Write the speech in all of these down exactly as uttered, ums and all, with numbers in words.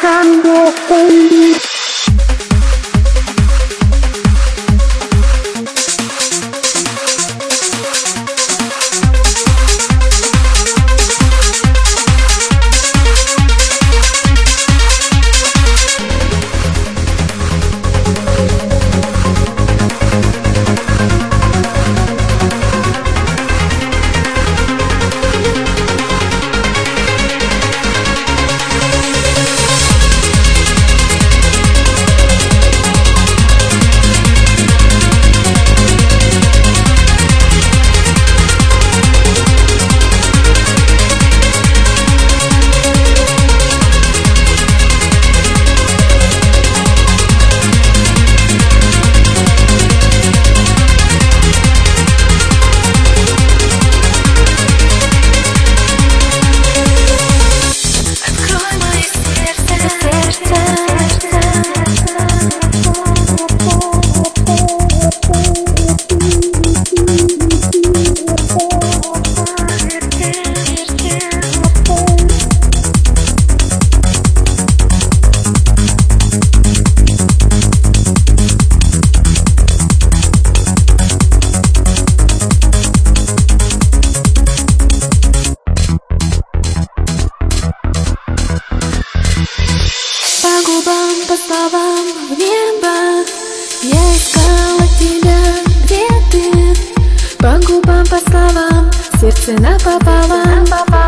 По словам в небо я искала тебя, где ты? По губам, по словам, сердце напополам.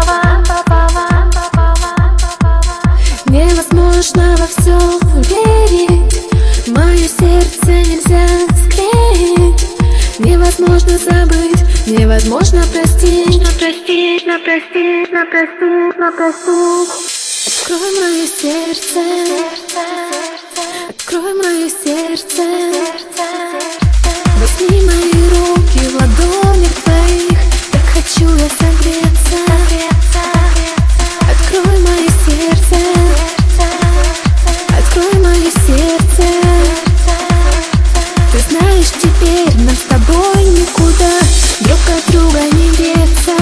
Невозможно во все верить, мое сердце нельзя склеить. Невозможно забыть, невозможно простить. Простить, простить, простить, простить. Открой мое сердце, открой мое сердце. Возьми мои руки в ладонях твоих, так хочу я согреться. Открой мое сердце, открой мое сердце. Ты знаешь, теперь нам с тобой никуда друг от друга не деться.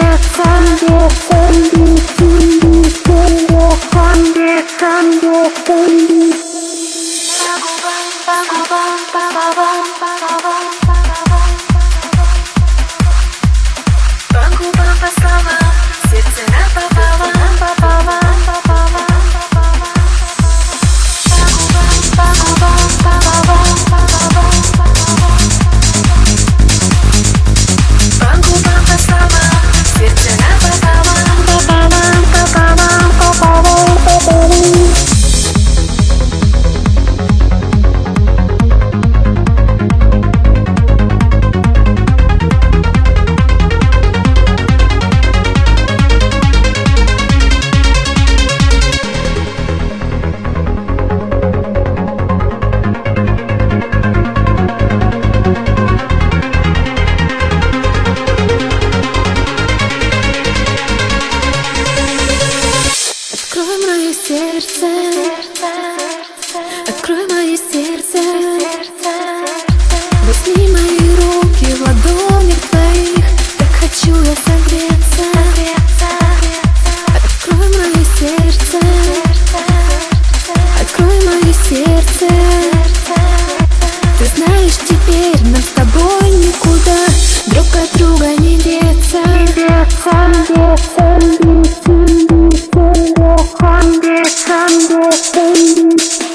Открой мое сердце, возьми мои руки в ладонях твоих, так хочу я согреться. Открой мое сердце, открой мое сердце. Ты знаешь, теперь нам с тобой никуда друг от друга не деться. Sunday, Sunday, Sunday, Sunday, Sunday.